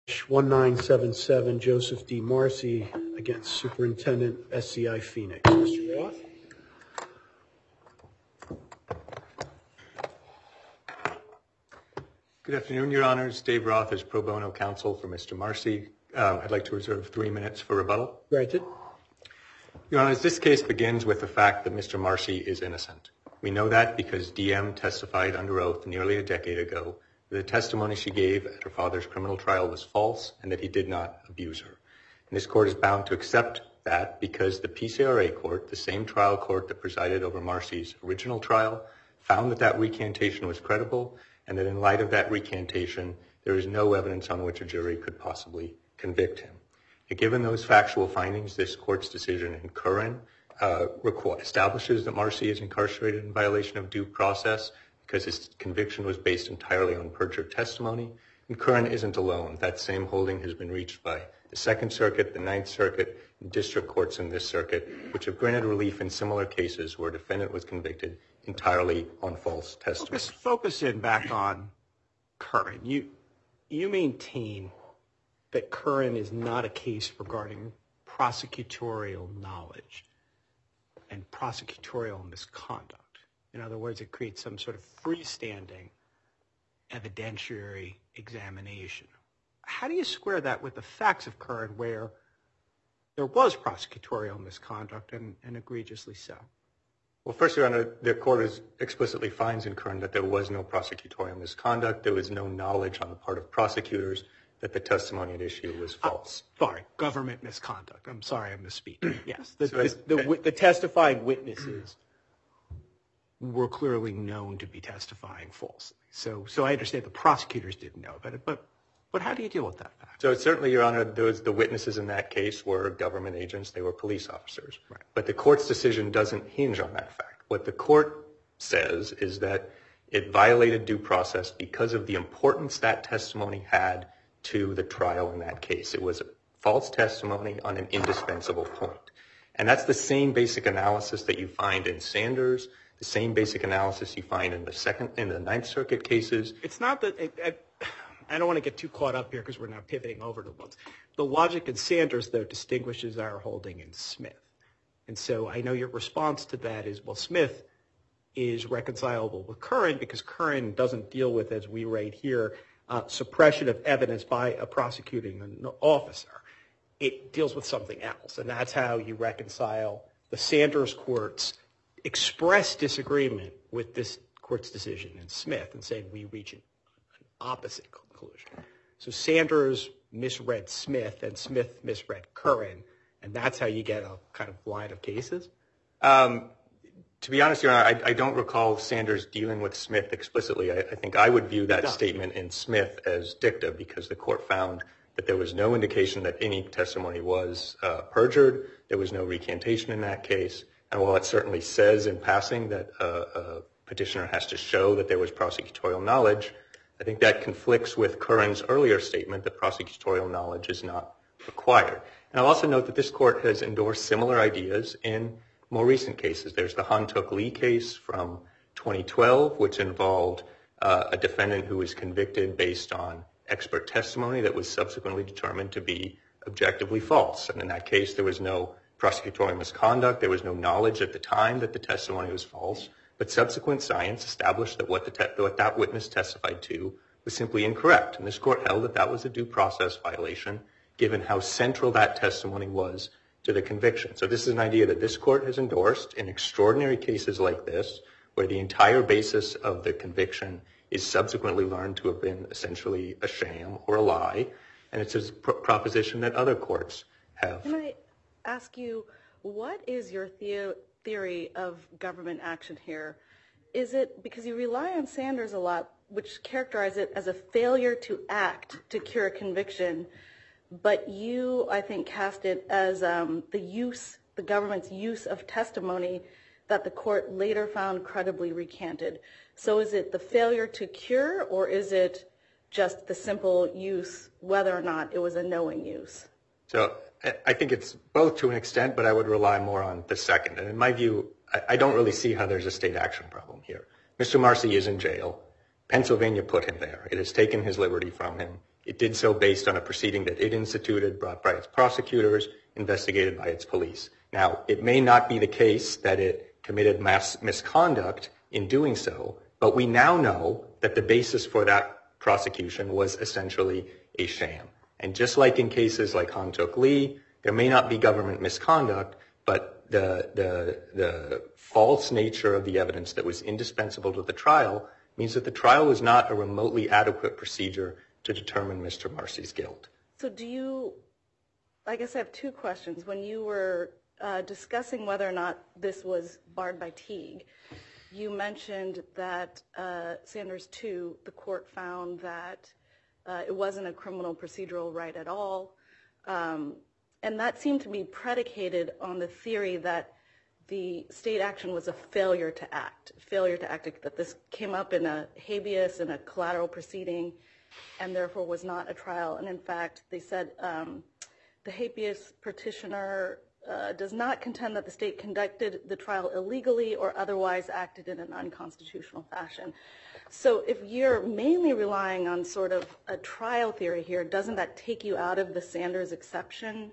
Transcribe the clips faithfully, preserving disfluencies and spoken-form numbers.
one nine seven seven Joseph D. Marcy against Superintendent S C I Phoenix. Mister Roth. Good afternoon, Your Honors. Dave Roth is pro bono counsel for Mister Marcy. Um, I'd like to reserve three minutes for rebuttal. Granted. Your Honors, this case begins with the fact that Mister Marcy is innocent. We know that because D M testified under oath nearly a decade ago that the testimony she gave at her father's criminal trial was false and that he did not abuse her. And this court is bound to accept that because the P C R A court, the same trial court that presided over Marcy's original trial, found that that recantation was credible and that in light of that recantation, there is no evidence on which a jury could possibly convict him. And given those factual findings, this court's decision in Curran uh, establishes that Marcy is incarcerated in violation of due process because his conviction was based entirely on perjured testimony. And Curran isn't alone. That same holding has been reached by the Second Circuit, the Ninth Circuit, and district courts in this circuit, which have granted relief in similar cases where a defendant was convicted entirely on false testimony. Focus, focus in back on Curran. You, you maintain that Curran is not a case regarding prosecutorial knowledge and prosecutorial misconduct. In other words, it creates some sort of freestanding evidentiary examination. How do you square that with the facts of Curran where there was prosecutorial misconduct and, and egregiously so? Well, first, Your Honor, the court is explicitly finds in Curran that there was no prosecutorial misconduct. There was no knowledge on the part of prosecutors that the testimony at issue was false. Uh, sorry, government misconduct. I'm sorry, I'm misspeaking. Yes, the, so the, the, the testifying witnesses were clearly known to be testifying falsely. So, so I understand the prosecutors didn't know about it, but, but how do you deal with that fact? So certainly, Your Honor, those the witnesses in that case were government agents. They were police officers. Right. But the court's decision doesn't hinge on that fact. What the court says is that it violated due process because of the importance that testimony had to the trial in that case. It was a false testimony on an indispensable point. And that's the same basic analysis that you find in Sanders, the same basic analysis you find in the second, in the Ninth Circuit cases. It's not that, it, it, I don't want to get too caught up here because we're now pivoting over to ones. The logic in Sanders, though, distinguishes our holding in Smith. And so I know your response to that is, well, Smith is reconcilable with Curran because Curran doesn't deal with, as we write here, uh, suppression of evidence by a prosecuting officer. It deals with something else. And that's how you reconcile the Sanders court's express disagreement with this court's decision in Smith and saying we reach an opposite conclusion. So Sanders misread Smith and Smith misread Curran, and that's how you get a kind of line of cases? Um, to be honest, Your Honor, I, I don't recall Sanders dealing with Smith explicitly. I, I think I would view that statement in Smith as dicta because the court found that there was no indication that any testimony was uh, perjured. There was no recantation in that case. And while it certainly says in passing that uh, a petitioner has to show that there was prosecutorial knowledge, I think that conflicts with Curran's earlier statement that prosecutorial knowledge is not required. And I'll also note that this court has endorsed similar ideas in more recent cases. There's the Han-Tuk Lee case from twenty twelve, which involved uh, a defendant who was convicted based on expert testimony that was subsequently determined to be objectively false. And in that case, there was no prosecutorial misconduct. There was no knowledge at the time that the testimony was false. But subsequent science established that what, the te- what that witness testified to was simply incorrect. And this court held that that was a due process violation, given how central that testimony was to the conviction. So this is an idea that this court has endorsed in extraordinary cases like this, where the entire basis of the conviction is subsequently learned to have been essentially a sham or a lie. And it's a pr- proposition that other courts have. Can I ask you, what is your the- theory of government action here? Is it because you rely on Sanders a lot, which characterize it as a failure to act to cure a conviction, but you, I think, cast it as um, the use, the government's use of testimony that the court later found credibly recanted. So is it the failure to cure, or is it just the simple use, whether or not it was a knowing use? So I think it's both to an extent, but I would rely more on the second. And in my view, I don't really see how there's a state action problem here. Mister Marcy is in jail. Pennsylvania put him there. It has taken his liberty from him. It did so based on a proceeding that it instituted, brought by its prosecutors, investigated by its police. Now, it may not be the case that it committed mass misconduct in doing so, but we now know that the basis for that prosecution was essentially a sham. And just like in cases like Han Tok Lee, there may not be government misconduct, but the, the, the false nature of the evidence that was indispensable to the trial means that the trial was not a remotely adequate procedure to determine Mister Marcy's guilt. So do you, I guess I have two questions. When you were uh, discussing whether or not this was barred by Teague, you mentioned that uh, Sanders two, the court found that uh, it wasn't a criminal procedural right at all. Um, and that seemed to be predicated on the theory that the state action was a failure to act, failure to act, that this came up in a habeas, in a collateral proceeding, and therefore was not a trial. And in fact, they said um, the habeas petitioner uh, does not contend that the state conducted the trial illegally or otherwise acted in an unconstitutional fashion. So if you're mainly relying on sort of a trial theory here, doesn't that take you out of the Sanders exception?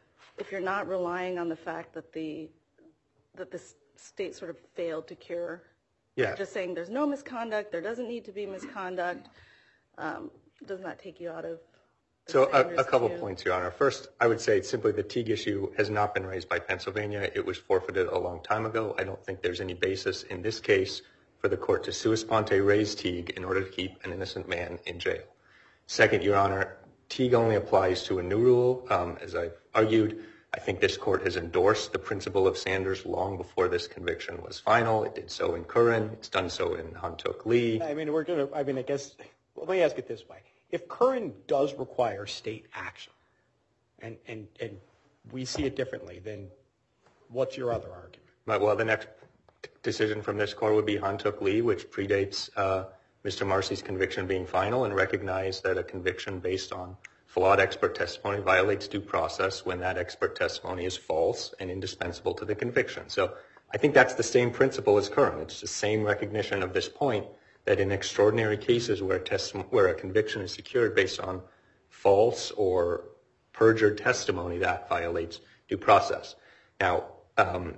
If you're not relying on the fact that the that the state sort of failed to cure, yeah. Just saying there's no misconduct, there doesn't need to be misconduct, um, doesn't that take you out of the So a, a couple too? points, Your Honor. First, I would say simply the Teague issue has not been raised by Pennsylvania. It was forfeited a long time ago. I don't think there's any basis in this case for the court to sua sponte raise Teague in order to keep an innocent man in jail. Second, Your Honor, Teague only applies to a new rule. Um, as I've argued, I think this court has endorsed the principle of Sanders long before this conviction was final. It did so in Curran. It's done so in Han Tok Lee. I mean, we're going to, I mean, I guess, well, let me ask it this way. If Curran does require state action, and, and, and we see it differently, then what's your other argument? Well, the next decision from this court would be Han Tok Lee, which predates uh, Mister Marcy's conviction being final, and recognize that a conviction based on flawed expert testimony violates due process when that expert testimony is false and indispensable to the conviction. So I think that's the same principle as Curran. It's the same recognition of this point that in extraordinary cases where a, testi- where a conviction is secured based on false or perjured testimony, that violates due process. Now, um,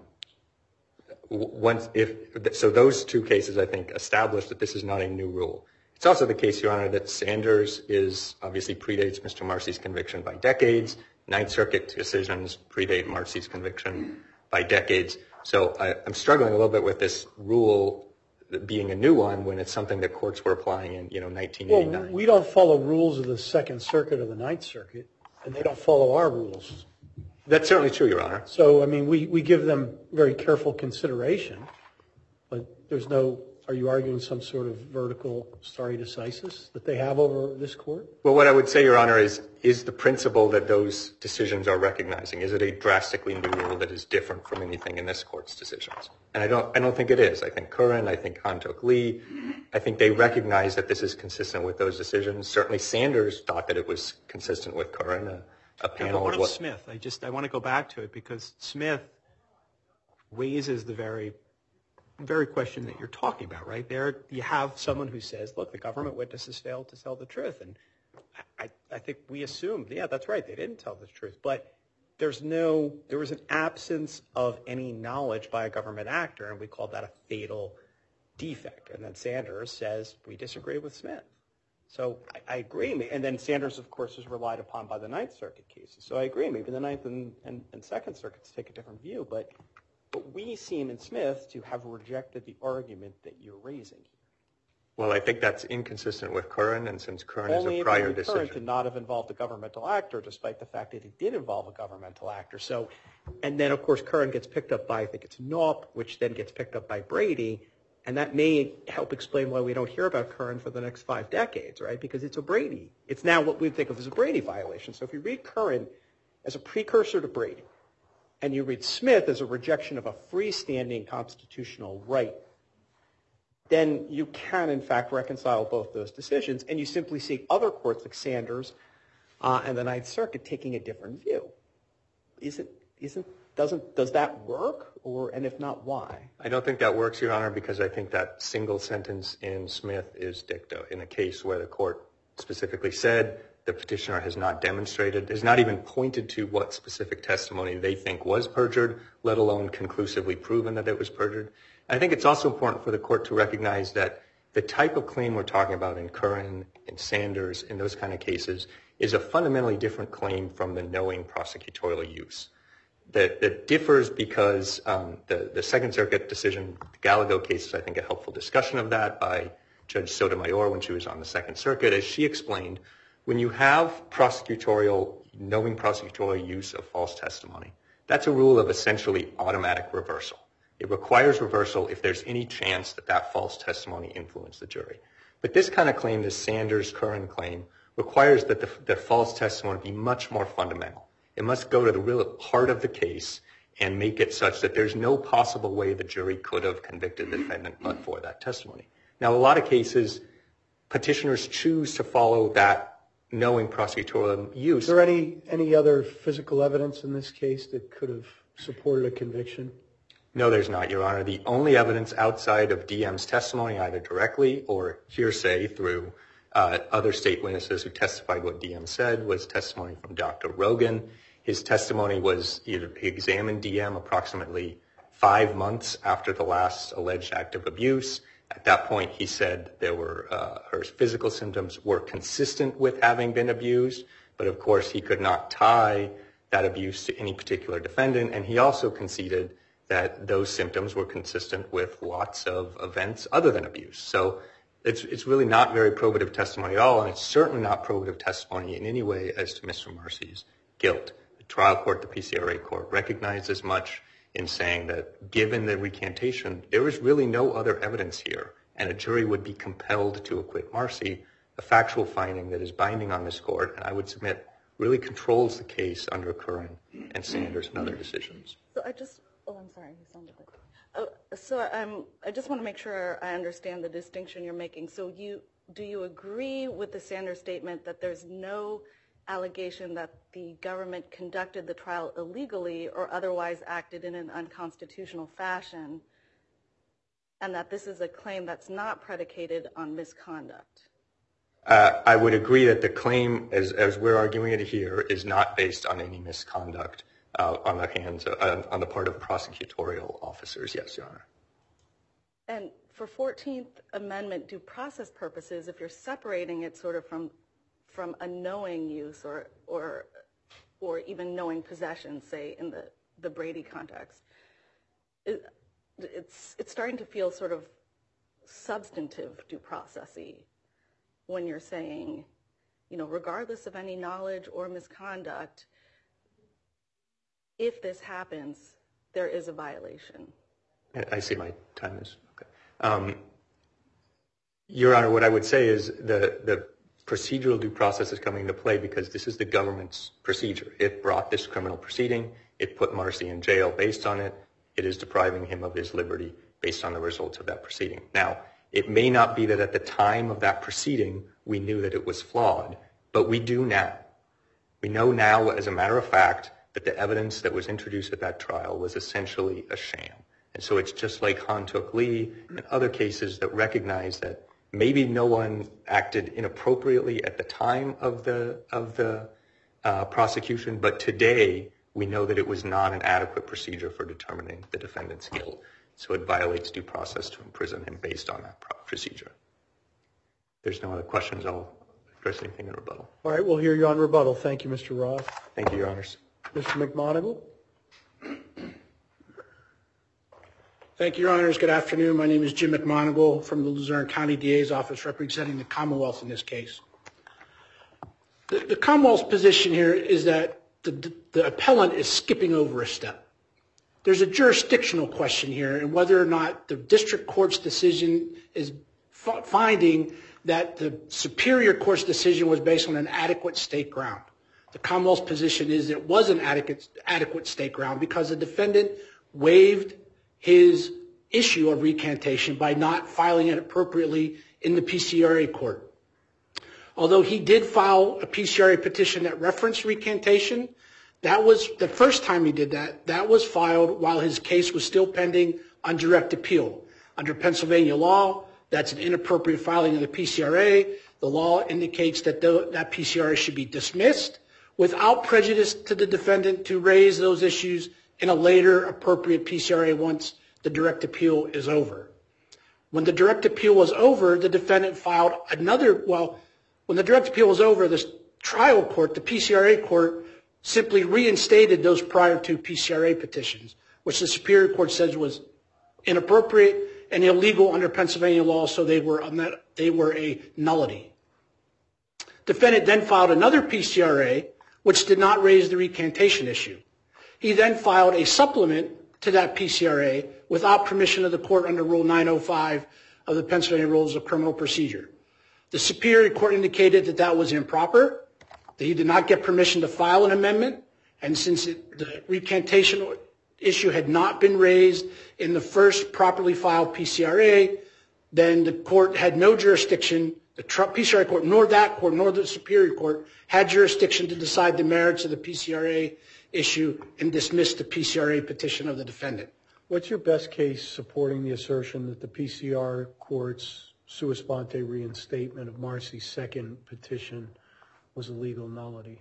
once if so, those two cases I think establish that this is not a new rule. It's also the case, Your Honor, that Sanders is obviously predates Mister Marcy's conviction by decades. Ninth Circuit decisions predate Marcy's conviction by decades. So I, I'm struggling a little bit with this rule being a new one when it's something that courts were applying in, you know, nineteen eighty-nine. Well, we don't follow rules of the Second Circuit or the Ninth Circuit, and they don't follow our rules. That's certainly true, Your Honor. So, I mean, we, we give them very careful consideration, but there's no, are you arguing some sort of vertical stare decisis that they have over this court? Well, what I would say, Your Honor, is is the principle that those decisions are recognizing. Is it a drastically new rule that is different from anything in this court's decisions? And I don't I don't think it is. I think Curran, I think Han Tok Lee, I think they recognize that this is consistent with those decisions. Certainly Sanders thought that it was consistent with Curran. A, a panel Yeah, but what of of what Smith? I just I want to go back to it because Smith raises the very very question that you're talking about, right? There you have someone who says, look, the government witnesses failed to tell the truth. And I, I think we assumed, yeah, that's right, they didn't tell the truth. But there's no, there was an absence of any knowledge by a government actor, and we called that a fatal defect. And then Sanders says, we disagree with Smith. So I, I agree. And then Sanders, of course, is relied upon by the Ninth Circuit cases. So I agree. Maybe the Ninth and, and, and Second Circuits take a different view. But But we seem in Smith to have rejected the argument that you're raising here. Well, I think that's inconsistent with Curran, and since Curran Only is a prior if decision. Curran did not have involved a governmental actor, despite the fact that it did involve a governmental actor. So, and then, of course, Curran gets picked up by, I think it's Knopp, which then gets picked up by Brady, and that may help explain why we don't hear about Curran for the next five decades, right? Because it's a Brady. It's now what we think of as a Brady violation. So if you read Curran as a precursor to Brady, and you read Smith as a rejection of a freestanding constitutional right, then you can, in fact, reconcile both those decisions, and you simply see other courts like Sanders uh, and the Ninth Circuit taking a different view. Isn't, isn't, doesn't, does that work? Or, and if not, why? I don't think that works, Your Honor, because I think that single sentence in Smith is dicta in a case where the court specifically said the petitioner has not demonstrated, has not even pointed to what specific testimony they think was perjured, let alone conclusively proven that it was perjured. I think it's also important for the court to recognize that the type of claim we're talking about in Curran, in Sanders, in those kind of cases, is a fundamentally different claim from the knowing prosecutorial use. That, that differs because um, the, the Second Circuit decision, the Gallego case, is I think a helpful discussion of that by Judge Sotomayor when she was on the Second Circuit. As she explained, when you have prosecutorial, knowing prosecutorial use of false testimony, that's a rule of essentially automatic reversal. It requires reversal if there's any chance that that false testimony influenced the jury. But this kind of claim, this Sanders-Curran claim, requires that the, the false testimony be much more fundamental. It must go to the real heart of the case and make it such that there's no possible way the jury could have convicted the defendant but for that testimony. Now, a lot of cases, petitioners choose to follow that knowing prosecutorial use. Is there any, any other physical evidence in this case that could have supported a conviction? No, there's not, Your Honor. The only evidence outside of D M's testimony, either directly or hearsay through uh, other state witnesses who testified what D M said, was testimony from Doctor Rogan. His testimony was either he examined D M approximately five months after the last alleged act of abuse. At that point, he said there were uh, her physical symptoms were consistent with having been abused, but of course he could not tie that abuse to any particular defendant, and he also conceded that those symptoms were consistent with lots of events other than abuse. So it's it's really not very probative testimony at all, and it's certainly not probative testimony in any way as to Mister Marcy's guilt. The trial court, the P C R A court, recognized as much in saying that given the recantation, there is really no other evidence here, and a jury would be compelled to acquit Marcy, a factual finding that is binding on this court, and I would submit really controls the case under Curran and Sanders and other decisions. So I just, oh, I'm sorry, you sounded like, oh, so um, I just want to make sure I understand the distinction you're making. So you, do you agree with the Sanders statement that there's no allegation that the government conducted the trial illegally or otherwise acted in an unconstitutional fashion, and that this is a claim that's not predicated on misconduct? Uh, I would agree that the claim, as, as we're arguing it here, is not based on any misconduct uh, on the hands of, uh, on the part of prosecutorial officers. Yes, Your Honor. And for fourteenth Amendment due process purposes, if you're separating it sort of from from a knowing use or or or even knowing possession, say in the, the Brady context, it, it's it's starting to feel sort of substantive due process-y when you're saying, you know, regardless of any knowledge or misconduct, if this happens, there is a violation. I see my time is okay. Um, Your Honor, what I would say is the the procedural due process is coming into play because this is the government's procedure. It brought this criminal proceeding. It put Marcy in jail based on it. It is depriving him of his liberty based on the results of that proceeding. Now, it may not be that at the time of that proceeding we knew that it was flawed, but we do now. We know now, as a matter of fact, that the evidence that was introduced at that trial was essentially a sham. And so it's just like Han Took Lee and other cases that recognize that maybe no one acted inappropriately at the time of the of the uh, prosecution, but today we know that it was not an adequate procedure for determining the defendant's guilt. So it violates due process to imprison him based on that procedure. If there's no other questions, I'll address anything in rebuttal. All right, we'll hear you on rebuttal. Thank you, Mister Roth. Thank you, Your Honors. Mister McMonigle. Thank you, Your Honors. Good afternoon. My name is Jim McMonigle from the Luzerne County D A's office representing the Commonwealth in this case. The, the Commonwealth's position here is that the, the, the appellant is skipping over a step. There's a jurisdictional question here and whether or not the district court's decision is f- finding that the superior court's decision was based on an adequate state ground. The Commonwealth's position is it was an adequate, adequate state ground because the defendant waived his issue of recantation by not filing it appropriately in the P C R A court. Although he did file a P C R A petition that referenced recantation, that was the first time he did that, that was filed while his case was still pending on direct appeal. Under Pennsylvania law, That's an inappropriate filing of the P C R A. The law indicates that the, that P C R A should be dismissed without prejudice to the defendant to raise those issues in a later appropriate P C R A once the direct appeal is over. When the direct appeal was over, the defendant filed another, well, when the direct appeal was over, the trial court, the P C R A court, simply reinstated those prior to P C R A petitions, which the Superior Court says was inappropriate and illegal under Pennsylvania law, so they were, they were a nullity. Defendant then filed another P C R A, which did not raise the recantation issue. He then filed a supplement to that P C R A without permission of the court under Rule nine oh five of the Pennsylvania Rules of Criminal Procedure. The Superior Court indicated that that was improper, that he did not get permission to file an amendment, and since it, the recantation issue had not been raised in the first properly filed P C R A, then the court had no jurisdiction, the P C R A court, nor that court, nor the Superior Court, had jurisdiction to decide the merits of the P C R A issue and dismiss the P C R A petition of the defendant. What's your best case supporting the assertion that the P C R Court's sua sponte reinstatement of Marcy's second petition was a legal nullity?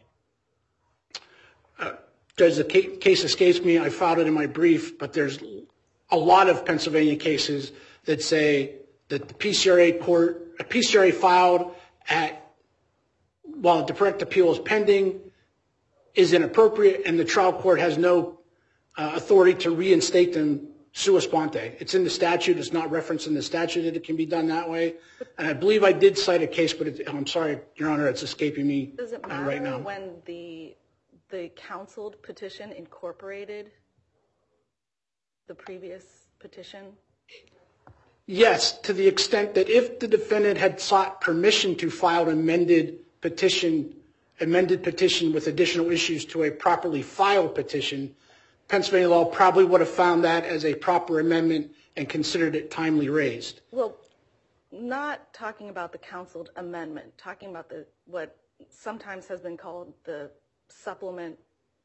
Uh, Judge, the case escapes me. I filed it in my brief, but there's a lot of Pennsylvania cases that say that the P C R A court, a P C R A filed at, while the direct appeal is pending, is inappropriate, and the trial court has no uh, authority to reinstate them sua sponte. It's in the statute. It's not referenced in the statute that it can be done that way. And I believe I did cite a case, but it, I'm sorry, Your Honor, it's escaping me Does it matter uh, right now. when the the counseled petition incorporated the previous petition? Yes, to the extent that if the defendant had sought permission to file an amended petition, amended petition with additional issues to a properly filed petition, Pennsylvania law probably would have found that as a proper amendment and considered it timely raised. Well, not talking about the counseled amendment, talking about the what sometimes has been called the supplement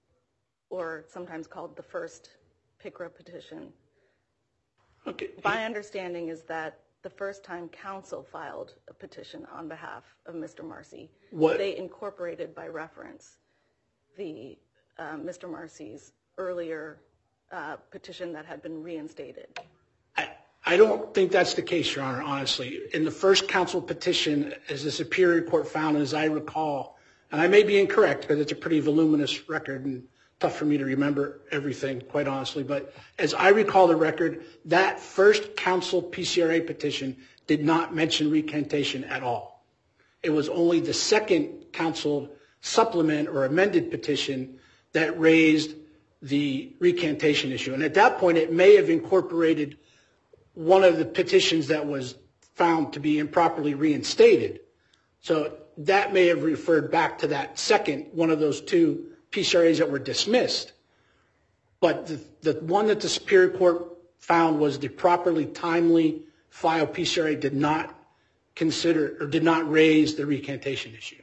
or sometimes called the first P C R A petition. Okay. My understanding is that the first time counsel filed a petition on behalf of Mister Marcy, What? they incorporated by reference the uh, Mister Marcy's earlier uh, petition that had been reinstated. I, I don't think that's the case, Your Honor, honestly. In the first counsel petition, as the Superior Court found, as I recall, and I may be incorrect because it's a pretty voluminous record and tough for me to remember everything, quite honestly, but as I recall the record, that first counsel P C R A petition did not mention recantation at all. It was only the second counsel supplement or amended petition that raised the recantation issue. And at that point, it may have incorporated one of the petitions that was found to be improperly reinstated. So that may have referred back to that second, one of those two P C R As that were dismissed. But the, the one that the Superior Court found was the properly timely filed P C R A did not consider or did not raise the recantation issue.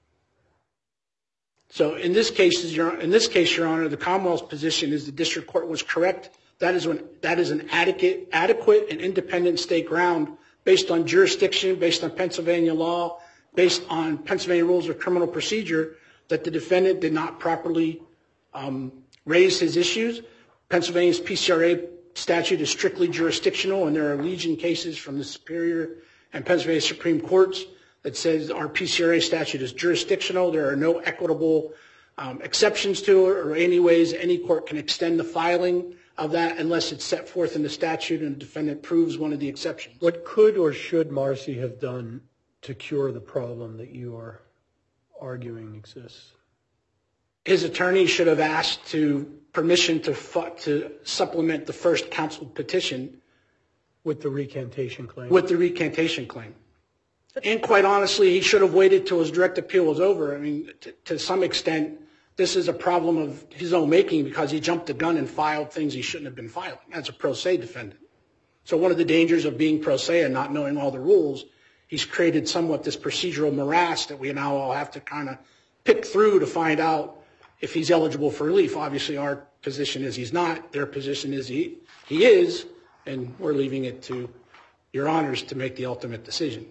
So in this case, in this case, Your Honor, the Commonwealth's position is the district court was correct. That is when that is an adequate, adequate and independent state ground based on jurisdiction, based on Pennsylvania law, based on Pennsylvania rules of criminal procedure, that the defendant did not properly um, raise his issues. Pennsylvania's P C R A statute is strictly jurisdictional, and there are legion cases from the Superior and Pennsylvania Supreme Courts that says our P C R A statute is jurisdictional. There are no equitable um, exceptions to it, or any ways any court can extend the filing of that unless it's set forth in the statute and the defendant proves one of the exceptions. What could or should Marcy have done to cure the problem that you are arguing exists? His attorney should have asked to permission to to supplement the first counsel petition with the recantation claim. With the recantation claim. And quite honestly, he should have waited till his direct appeal was over. I mean, to, to some extent, this is a problem of his own making because he jumped the gun and filed things he shouldn't have been filing as a pro se defendant. So one of the dangers of being pro se and not knowing all the rules, he's created somewhat this procedural morass that we now all have to kind of pick through to find out if he's eligible for relief. Obviously, our position is he's not. Their position is he, he is, and we're leaving it to Your Honors to make the ultimate decision.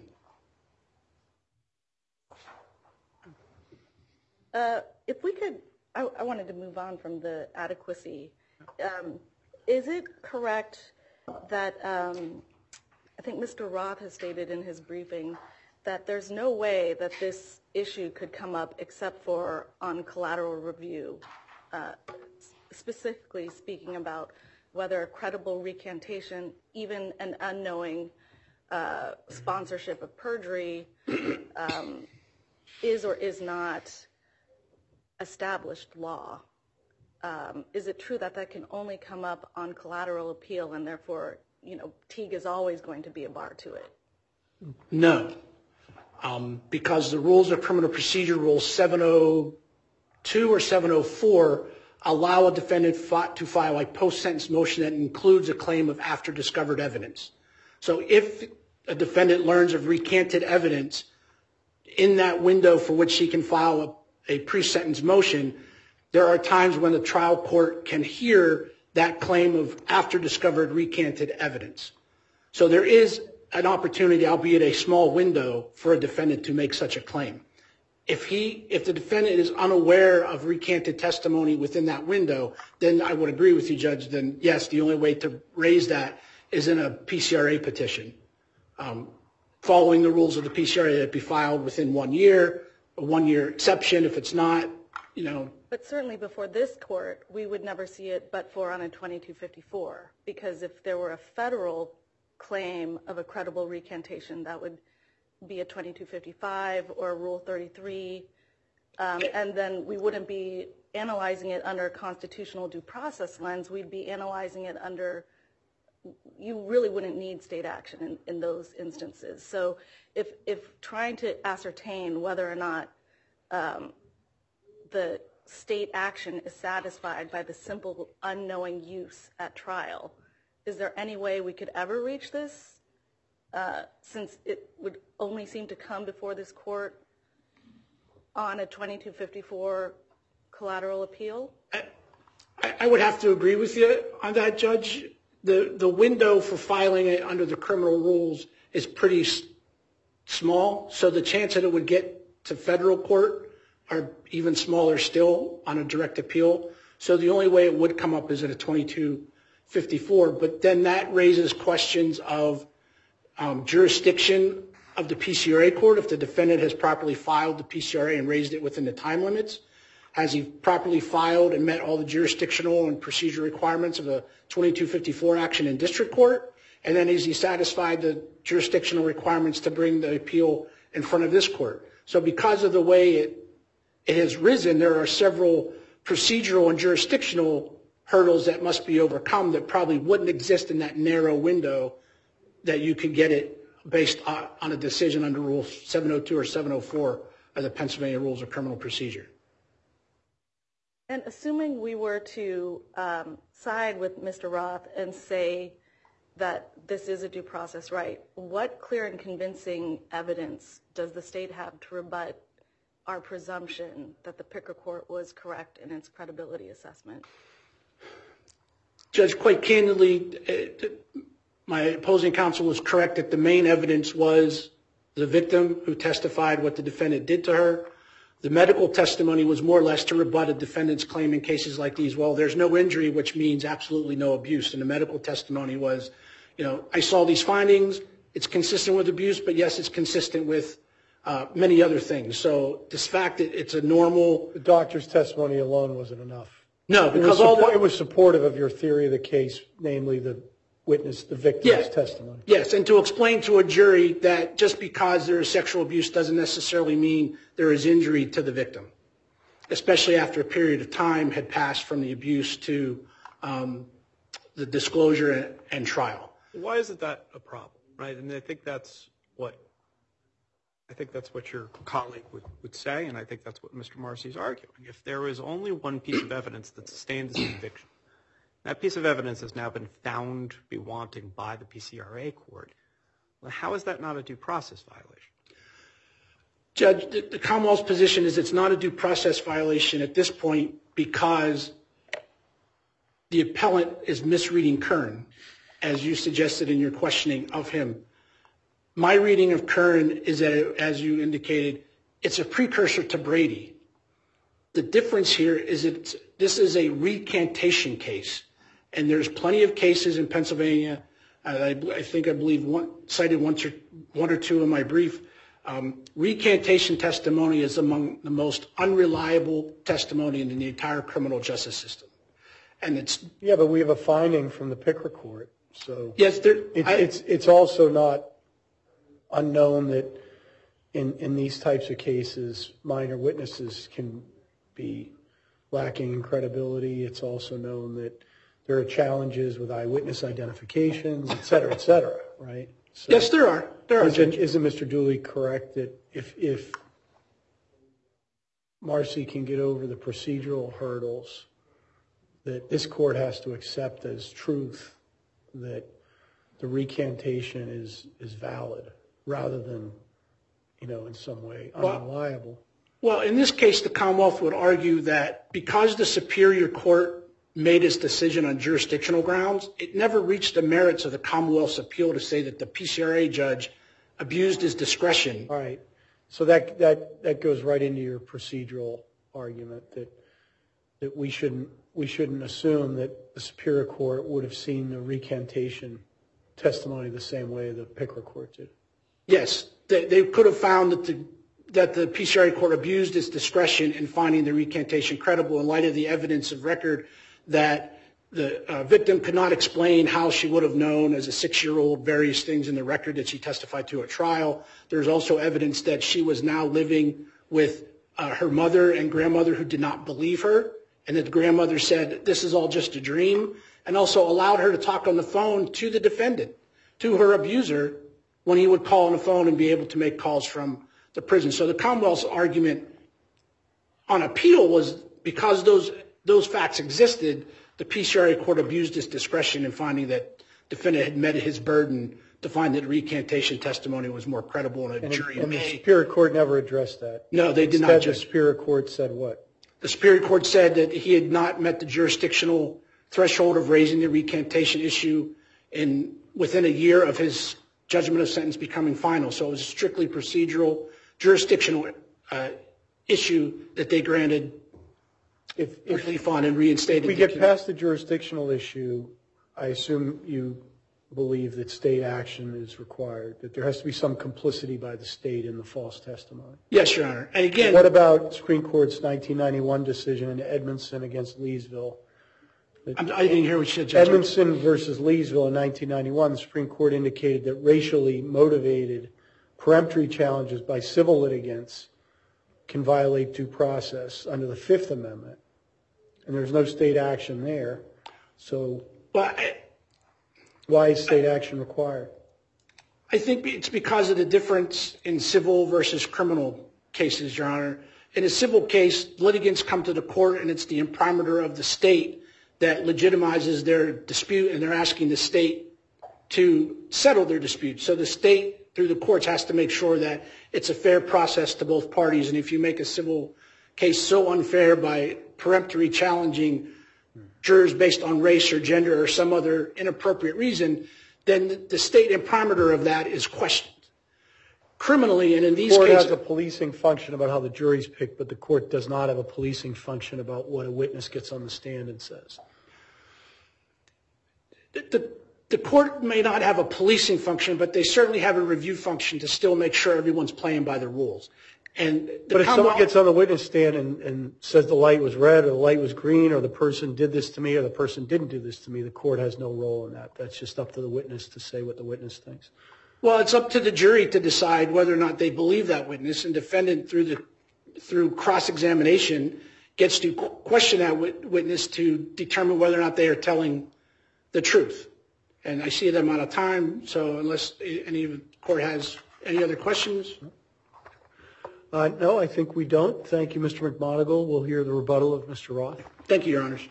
Uh, if we could, I, I wanted to move on from the adequacy. Um, is it correct that um, I think Mister Roth has stated in his briefing that there's no way that this issue could come up except for on collateral review, uh, specifically speaking about whether a credible recantation, even an unknowing uh, sponsorship of perjury, um, is or is not established law. Um, is it true that that can only come up on collateral appeal, and therefore, you know, Teague is always going to be a bar to it? No, um, because the rules of criminal procedure, Rule seven oh two or seven oh four, allow a defendant to file a post-sentence motion that includes a claim of after-discovered evidence. So if a defendant learns of recanted evidence in that window for which he can file a, a pre-sentence motion, there are times when the trial court can hear that claim of after-discovered recanted evidence. So there is an opportunity, albeit a small window, for a defendant to make such a claim. If he, if the defendant is unaware of recanted testimony within that window, then I would agree with you, Judge, then yes, the only way to raise that is in a P C R A petition. Um, following the rules of the P C R A, it'd be filed within one year, a one-year exception. If it's not, you know. But certainly before this court, we would never see it but for on a twenty-two fifty-four, because if there were a federal claim of a credible recantation, that would be a twenty-two fifty-five or a Rule thirty-three, um, and then we wouldn't be analyzing it under a constitutional due process lens. We'd be analyzing it under, you really wouldn't need state action in, in those instances. So if, if trying to ascertain whether or not um, the state action is satisfied by the simple unknowing use at trial, is there any way we could ever reach this? Uh, since it would only seem to come before this court on a twenty-two fifty-four collateral appeal? I, I would have to agree with you on that, Judge. The, the window for filing it under the criminal rules is pretty s- small, so the chance that it would get to federal court are even smaller still on a direct appeal. So the only way it would come up is at a twenty-two fifty-four, but then that raises questions of Um, jurisdiction of the P C R A court. If the defendant has properly filed the P C R A and raised it within the time limits, has he properly filed and met all the jurisdictional and procedure requirements of a twenty-two fifty-four action in district court? And then is he satisfied the jurisdictional requirements to bring the appeal in front of this court? So because of the way it, it has risen, there are several procedural and jurisdictional hurdles that must be overcome that probably wouldn't exist in that narrow window that you could get it based on, on a decision under Rule seven oh two or seven oh four of the Pennsylvania Rules of Criminal Procedure. And assuming we were to um, side with Mister Roth and say that this is a due process right, what clear and convincing evidence does the state have to rebut our presumption that the Picker Court was correct in its credibility assessment? Judge, quite candidly, it, my opposing counsel was correct that the main evidence was the victim who testified what the defendant did to her. The medical testimony was more or less to rebut a defendant's claim in cases like these. Well, there's no injury, which means absolutely no abuse. And the medical testimony was, you know, I saw these findings. It's consistent with abuse, but yes, it's consistent with uh, many other things. So this fact that it's a normal... The doctor's testimony alone wasn't enough. No, because it was, all suppo- the... it was supportive of your theory of the case, namely the witness, the victim's Yes. testimony. Yes, and to explain to a jury that just because there is sexual abuse doesn't necessarily mean there is injury to the victim, especially after a period of time had passed from the abuse to um, the disclosure and, and trial. Why isn't that a problem, right? And I think that's what I think that's what your colleague would, would say, and I think that's what Mister Marcy is arguing. If there is only one piece of evidence that sustains the conviction, that piece of evidence has now been found to be wanting by the P C R A court. Well, how is that not a due process violation? Judge, the, the Commonwealth's position is it's not a due process violation at this point because the appellant is misreading Kern, as you suggested in your questioning of him. my reading of Kern is that, it, as you indicated, it's a precursor to Brady. The difference here is that this is a recantation case, and there's plenty of cases in Pennsylvania. I, I think I believe one cited one or, one or two in my brief. Um, recantation testimony is among the most unreliable testimony in the entire criminal justice system, and it's yeah. But we have a finding from the Pickering Court, so yes, there, it, I, it's it's also not unknown that in in these types of cases, minor witnesses can be lacking in credibility. It's also known that there are challenges with eyewitness identifications, et cetera, et cetera, right? So yes, there are. There are. Isn't, isn't Mister Dooley correct that if if Marcy can get over the procedural hurdles, that this court has to accept as truth that the recantation is is valid rather than, you know, in some way unreliable? Well, well, in this case, the Commonwealth would argue that because the Superior Court made its decision on jurisdictional grounds, it never reached the merits of the Commonwealth's appeal to say that the P C R A judge abused his discretion. All right. So that that that goes right into your procedural argument that that we shouldn't we shouldn't assume that the Superior Court would have seen the recantation testimony the same way the Pickering Court did. Yes, they, they could have found that the that the P C R A court abused its discretion in finding the recantation credible in light of the evidence of record that the uh, victim could not explain how she would have known as a six-year-old various things in the record that she testified to at trial. There's also evidence that she was now living with uh, her mother and grandmother who did not believe her, and that the grandmother said, this is all just a dream, and also allowed her to talk on the phone to the defendant, to her abuser, when he would call on the phone and be able to make calls from the prison. So the Commonwealth's argument on appeal was because those those facts existed, the P C R A court abused its discretion in finding that defendant had met his burden to find that recantation testimony was more credible in a and jury. And may. the Superior Court never addressed that. No, they did Instead, not. The Superior Court said what? The Superior Court said that he had not met the jurisdictional threshold of raising the recantation issue in within a year of his judgment of sentence becoming final. So it was a strictly procedural, jurisdictional uh, issue that they granted if, if relief on and reinstated. If we get past the jurisdictional issue, I assume you believe that state action is required, that there has to be some complicity by the state in the false testimony. Yes, Your Honor. And again, what about Supreme Court's nineteen ninety-one decision in Edmondson against Leesville? I'm, I didn't hear what you said, Judge. Edmondson versus Leesville in nineteen ninety-one, the Supreme Court indicated that racially motivated peremptory challenges by civil litigants can violate due process under the Fifth Amendment, and there's no state action there. So but I, why is state action required? I think it's because of the difference in civil versus criminal cases, Your Honor. In a civil case, litigants come to the court, and it's the imprimatur of the state that legitimizes their dispute, and they're asking the state to settle their dispute. So the state, through the courts, has to make sure that it's a fair process to both parties. And if you make a civil case so unfair by peremptory challenging jurors based on race or gender or some other inappropriate reason, then the state imprimatur of that is questioned. Criminally, and in these cases... The court cases, has a policing function about how the jury's picked, but the court does not have a policing function about what a witness gets on the stand and says. The, the, the court may not have a policing function, but they certainly have a review function to still make sure everyone's playing by the rules. And the but if someone gets on the witness stand and, and says the light was red or the light was green or the person did this to me or the person didn't do this to me, the court has no role in that. That's just up to the witness to say what the witness thinks. Well, it's up to the jury to decide whether or not they believe that witness, and defendant through the through cross-examination gets to question that witness to determine whether or not they are telling the truth. And I see that I'm out of time, so unless any of the court has any other questions. Uh, no, I think we don't. Thank you, Mister McMonigal. We'll hear the rebuttal of Mister Roth. Thank you, Your Honors.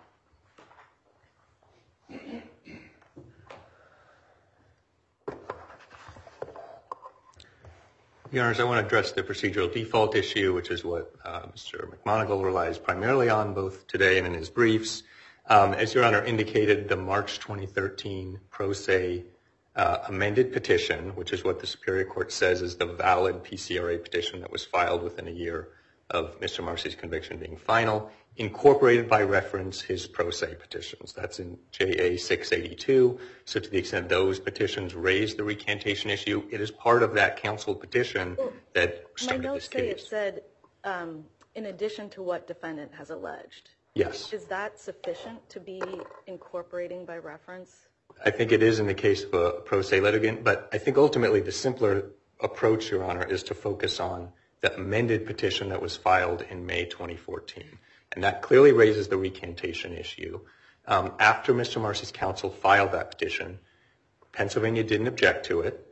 Your Honors, I want to address the procedural default issue, which is what uh, Mister McMonigal relies primarily on both today and in his briefs. Um, as Your Honor indicated, the March twenty thirteen pro se uh, amended petition, which is what the Superior Court says is the valid P C R A petition that was filed within a year of Mister Marcy's conviction being final, incorporated by reference his pro se petitions. That's in J A six eighty-two. So to the extent those petitions raise the recantation issue, it is part of that counsel petition well, that started my this case. My notes say it said, um, in addition to what defendant has alleged. Yes. Is that sufficient to be incorporating by reference? I think it is in the case of a pro se litigant, but I think ultimately the simpler approach, Your Honor, is to focus on the amended petition that was filed in May twenty fourteen. And that clearly raises the recantation issue. Um, after Mister Marcy's counsel filed that petition, Pennsylvania didn't object to it.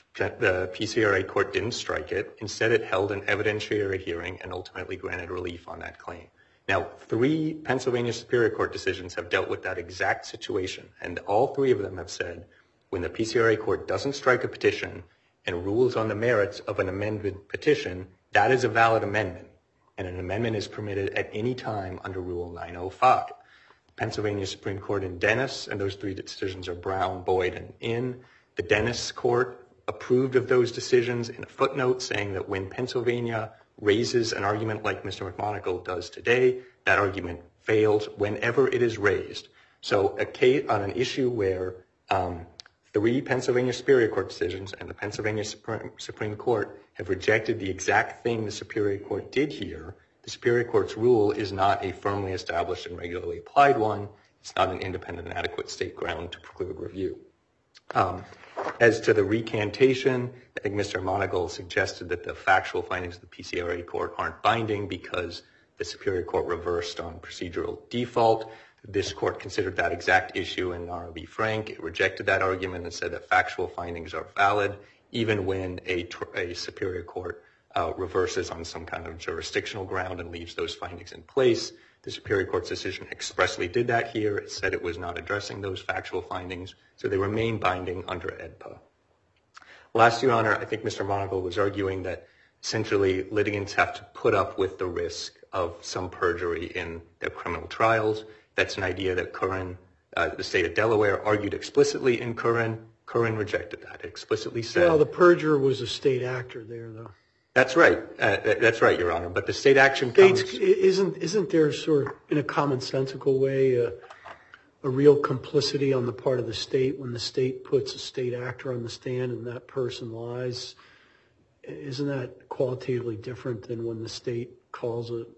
The P C R A court didn't strike it. Instead, it held an evidentiary hearing and ultimately granted relief on that claim. Now, three Pennsylvania Superior Court decisions have dealt with that exact situation, and all three of them have said when the P C R A court doesn't strike a petition and rules on the merits of an amended petition, that is a valid amendment, and an amendment is permitted at any time under Rule nine oh five. Pennsylvania Supreme Court in Dennis, and those three decisions are Brown, Boyd, and Inn. The Dennis court approved of those decisions in a footnote saying that when Pennsylvania raises an argument like Mister McMonagle does today, that argument fails whenever it is raised. So a case on an issue where um, three Pennsylvania Superior Court decisions and the Pennsylvania Supreme, Supreme Court have rejected the exact thing the Superior Court did here, the Superior Court's rule is not a firmly established and regularly applied one. It's not an independent and adequate state ground to preclude review. Um, as to the recantation, I think Mister Monagle suggested that the factual findings of the P C R A court aren't binding because the Superior Court reversed on procedural default. This court considered that exact issue in R O B Frank. It rejected that argument and said that factual findings are valid even when a, a Superior Court uh, reverses on some kind of jurisdictional ground and leaves those findings in place. The Superior Court's decision expressly did that here. It said it was not addressing those factual findings, so they remain binding under E D P A. Last, Your Honor, I think Mister Monagle was arguing that essentially litigants have to put up with the risk of some perjury in their criminal trials. That's an idea that Curran, uh, the state of Delaware, argued explicitly in Curran. Curran rejected that. It explicitly said... Well, the perjurer was a state actor there, though. That's right. Uh, that's right, Your Honor. But the state action comes... States, isn't, isn't there sort of, in a commonsensical way, uh, a real complicity on the part of the state when the state puts a state actor on the stand and that person lies? Isn't that qualitatively different than when the state calls a,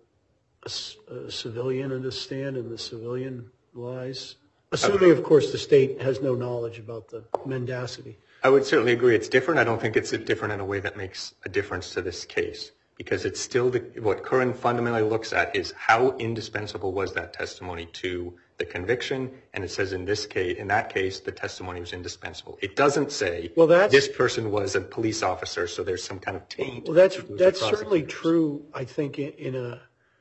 a, a civilian on the stand and the civilian lies? Assuming, of course, the state has no knowledge about the mendacity. I would certainly agree it's different. I don't think it's different in a way that makes a difference to this case because it's still the, what Curran fundamentally looks at is how indispensable was that testimony to the conviction, and it says in this case, in that case, the testimony was indispensable. It doesn't say well, that's, this person was a police officer, so there's some kind of taint. Well, that's that's certainly true. I think in, in a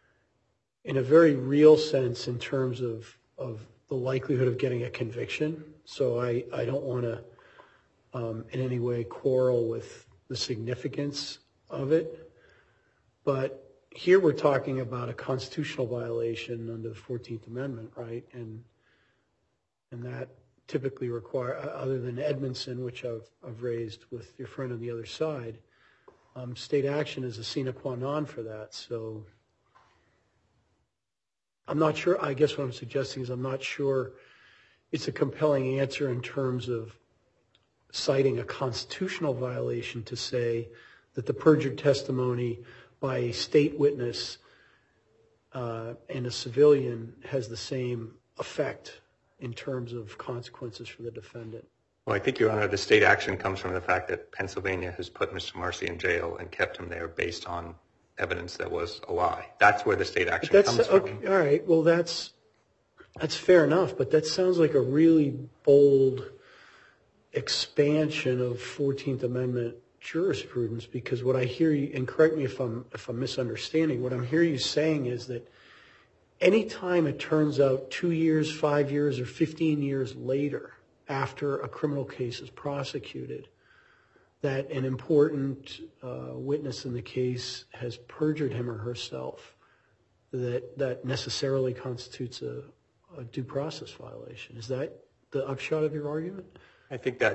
in a very real sense in terms of of the likelihood of getting a conviction. So I I don't want to um, in any way quarrel with the significance of it, but here we're talking about a constitutional violation under the fourteenth Amendment, right? And and that typically require, other than Edmondson, which I've, I've raised with your friend on the other side, um, state action is a sine qua non for that. So I'm not sure, I guess what I'm suggesting is I'm not sure it's a compelling answer in terms of citing a constitutional violation to say that the perjured testimony by a state witness uh, and a civilian has the same effect in terms of consequences for the defendant. Well, I think, Your Honor, the state action comes from the fact that Pennsylvania has put Mister Marcy in jail and kept him there based on evidence that was a lie. That's where the state action that's, comes okay, from. All right, well, that's that's fair enough, but that sounds like a really bold expansion of fourteenth Amendment jurisprudence, because what I hear you, and correct me if I'm if I'm misunderstanding, what I'm hearing you saying is that anytime it turns out two years, five years, or fifteen years later after a criminal case is prosecuted, that an important uh, witness in the case has perjured him or herself, that that necessarily constitutes a, a due process violation. Is that the upshot of your argument? I think that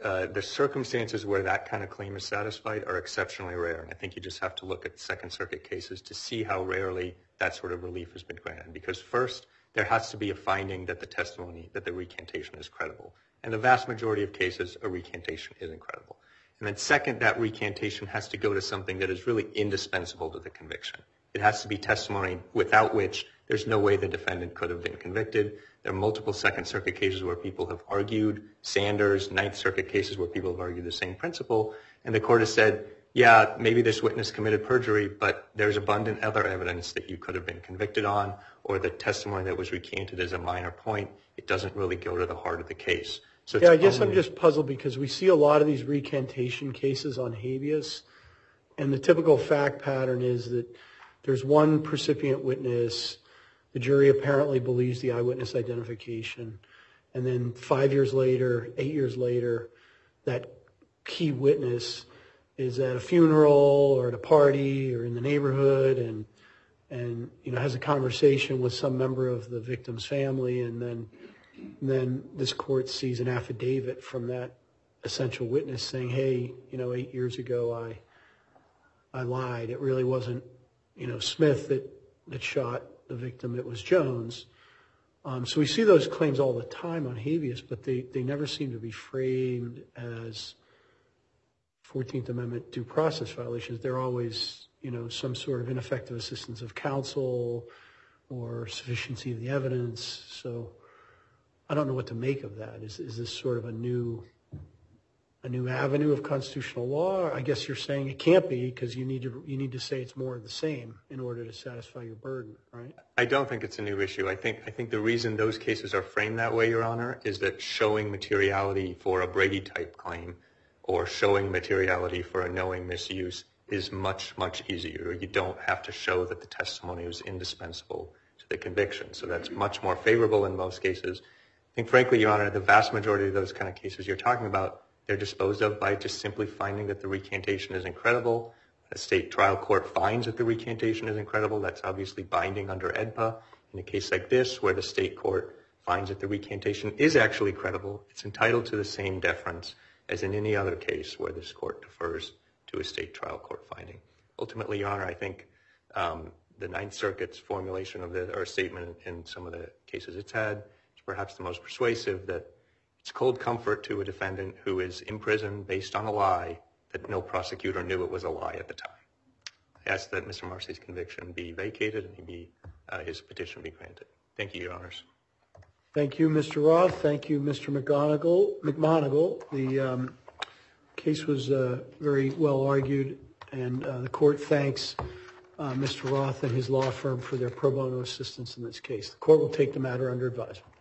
uh, the circumstances where that kind of claim is satisfied are exceptionally rare. And I think you just have to look at Second Circuit cases to see how rarely that sort of relief has been granted. Because first, there has to be a finding that the testimony, that the recantation is credible. And the vast majority of cases, a recantation isn't credible. And then second, that recantation has to go to something that is really indispensable to the conviction. It has to be testimony without which there's no way the defendant could have been convicted. There are multiple Second Circuit cases where people have argued, Sanders, Ninth Circuit cases where people have argued the same principle, and the court has said, yeah, maybe this witness committed perjury, but there's abundant other evidence that you could have been convicted on, or the testimony that was recanted is a minor point. It doesn't really go to the heart of the case. So yeah, I guess I'm just puzzled because we see a lot of these recantation cases on habeas, and the typical fact pattern is that there's one precipient witness, the jury apparently believes the eyewitness identification, and then five years later, eight years later, that key witness is at a funeral or at a party or in the neighborhood and and you know has a conversation with some member of the victim's family, and then and then this court sees an affidavit from that essential witness saying, hey, you know, eight years ago I I lied. It really wasn't, you know, Smith that, that shot the victim, it was Jones. Um, so we see those claims all the time on habeas, but they, they never seem to be framed as fourteenth Amendment due process violations. They're always, you know, some sort of ineffective assistance of counsel or sufficiency of the evidence. So I don't know what to make of that. Is is this sort of a new a new avenue of constitutional law? I guess you're saying it can't be because you need to you need to say it's more of the same in order to satisfy your burden, right? I don't think it's a new issue. I think I think the reason those cases are framed that way, Your Honor, is that showing materiality for a Brady type claim or showing materiality for a knowing misuse is much, much easier. You don't have to show that the testimony was indispensable to the conviction. So that's much more favorable in most cases. I think, frankly, Your Honor, the vast majority of those kind of cases you're talking about, they're disposed of by just simply finding that the recantation is incredible. A state trial court finds that the recantation is incredible. That's obviously binding under E D P A. In a case like this, where the state court finds that the recantation is actually credible, it's entitled to the same deference as in any other case where this court defers to a state trial court finding. Ultimately, Your Honor, I think um, the Ninth Circuit's formulation of the or statement in some of the cases it's had is perhaps the most persuasive, that it's cold comfort to a defendant who is in prison based on a lie that no prosecutor knew it was a lie at the time. I ask that Mister Marcy's conviction be vacated and he be, uh, his petition be granted. Thank you, Your Honors. Thank you, Mister Roth. Thank you, Mister McGonigal. McMonigal. The um, case was uh, very well argued, and uh, the court thanks uh, Mister Roth and his law firm for their pro bono assistance in this case. The court will take the matter under advisement.